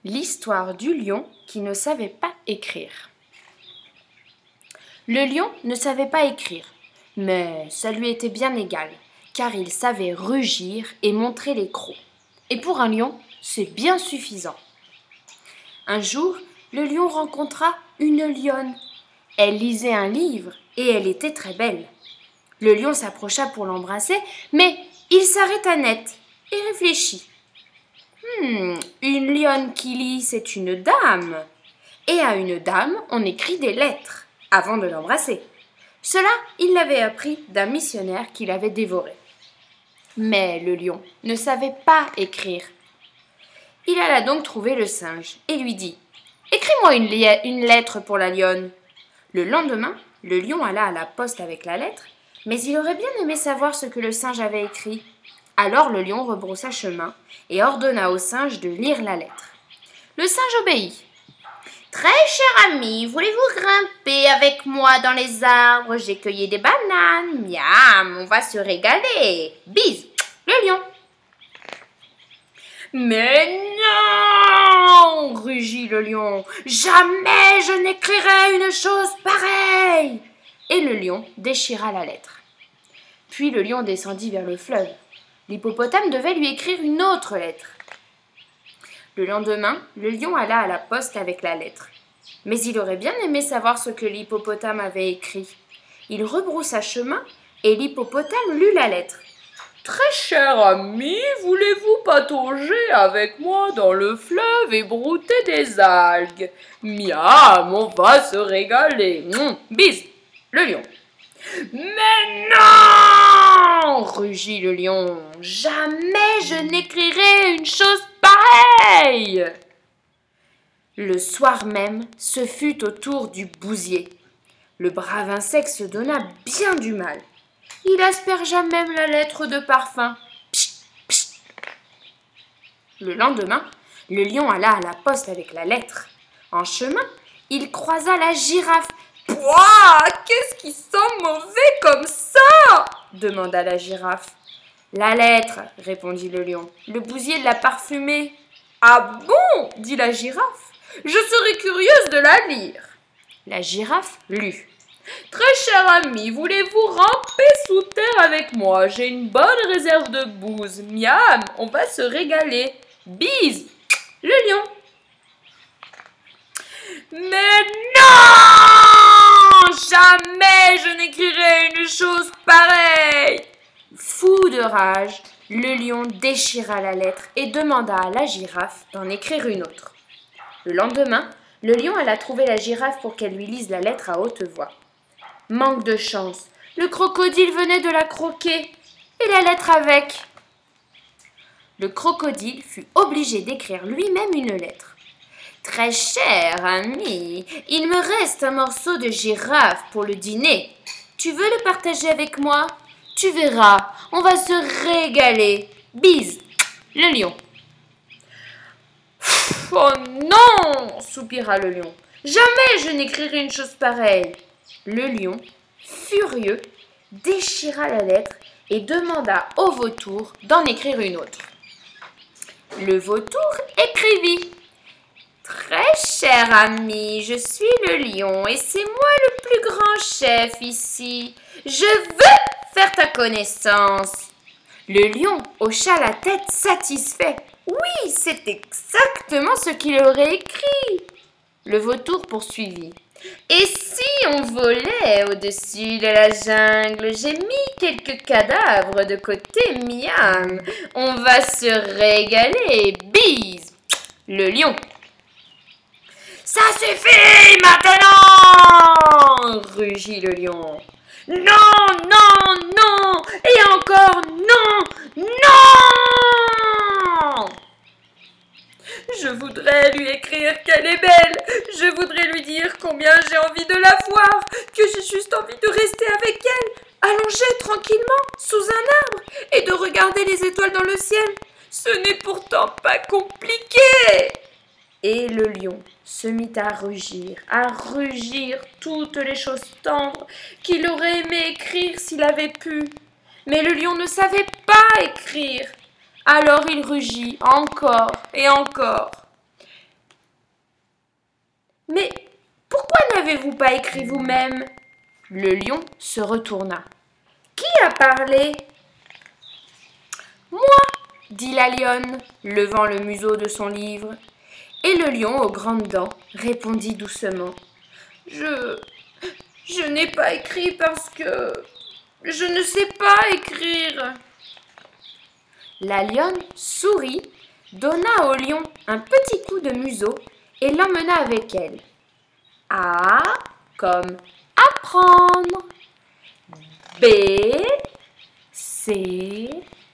L'histoire du lion qui ne savait pas écrire. Le lion ne savait pas écrire, mais ça lui était bien égal, car il savait rugir et montrer les crocs. Et pour un lion, c'est bien suffisant. Un jour, le lion rencontra une lionne. Elle lisait un livre et elle était très belle. Le lion s'approcha pour l'embrasser, mais il s'arrêta net et réfléchit. Une lionne qui lit, c'est une dame. Et à une dame, on écrit des lettres avant de l'embrasser. Cela, il l'avait appris d'un missionnaire qui l'avait dévoré. Mais le lion ne savait pas écrire. Il alla donc trouver le singe et lui dit « Écris-moi une lettre pour la lionne. » Le lendemain, le lion alla à la poste avec la lettre, mais il aurait bien aimé savoir ce que le singe avait écrit. Alors le lion rebroussa chemin et ordonna au singe de lire la lettre. Le singe obéit. « Très cher ami, voulez-vous grimper avec moi dans les arbres? J'ai cueilli des bananes. Miam, on va se régaler. Bise, le lion. » « Mais non !» rugit le lion. « Jamais je n'écrirai une chose pareille !» Et le lion déchira la lettre. Puis le lion descendit vers le fleuve. L'hippopotame devait lui écrire une autre lettre. Le lendemain, le lion alla à la poste avec la lettre. Mais il aurait bien aimé savoir ce que l'hippopotame avait écrit. Il rebroussa chemin et l'hippopotame lut la lettre. « Très cher ami, voulez-vous patauger avec moi dans le fleuve et brouter des algues? Miam, on va se régaler. Bise, le lion. » « Mais non !» rugit le lion. « Jamais je n'écrirai une chose pareille !» Le soir même, ce fut au tour du bousier. Le brave insecte se donna bien du mal. Il aspergea même la lettre de parfum. Psst, psst. Le lendemain, le lion alla à la poste avec la lettre. En chemin, il croisa la girafe. « Pouah, qu'est-ce qui sent mauvais comme ça ?» demanda la girafe. « La lettre, » répondit le lion. « Le bousier l'a parfumée. »« Ah bon ?» dit la girafe. « Je serais curieuse de la lire. » La girafe lut. « Très cher ami, voulez-vous ramper sous terre avec moi? J'ai une bonne réserve de bouse. Miam, on va se régaler. Bise, le lion. » « Mais non! Jamais je n'écrirai une chose pareille !» Fou de rage, le lion déchira la lettre et demanda à la girafe d'en écrire une autre. Le lendemain, le lion alla trouver la girafe pour qu'elle lui lise la lettre à haute voix. Manque de chance, le crocodile venait de la croquer et la lettre avec. Le crocodile fut obligé d'écrire lui-même une lettre. Très cher ami, il me reste un morceau de girafe pour le dîner. Tu veux le partager avec moi? Tu verras, on va se régaler. Bise, le lion. Oh non, soupira le lion. Jamais je n'écrirai une chose pareille. Le lion, furieux, déchira la lettre et demanda au vautour d'en écrire une autre. Le vautour écrivit. Très cher ami, je suis le lion et c'est moi le plus grand chef ici. Je veux faire ta connaissance. Le lion hocha la tête satisfait. Oui, c'est exactement ce qu'il aurait écrit. Le vautour poursuivit. Et si on volait au-dessus de la jungle? J'ai mis quelques cadavres de côté, miam. On va se régaler. Bise, le lion. Ça suffit maintenant! Rugit le lion. Non, non, non! Et encore non, non! Je voudrais lui écrire qu'elle est belle. Je voudrais lui dire combien j'ai envie de la voir, que j'ai juste envie de rester avec elle, allongée tranquillement sous un arbre et de regarder les étoiles dans le ciel. Ce n'est pourtant pas compliqué. Et le lion se mit à rugir toutes les choses tendres qu'il aurait aimé écrire s'il avait pu. Mais le lion ne savait pas écrire. Alors il rugit encore et encore. Mais pourquoi n'avez-vous pas écrit vous-même ? Le lion se retourna. Qui a parlé ? Moi, dit la lionne, levant le museau de son livre. Et le lion aux grandes dents répondit doucement. Je n'ai pas écrit parce que je ne sais pas écrire. La lionne sourit, donna au lion un petit coup de museau et l'emmena avec elle. A comme apprendre. B, C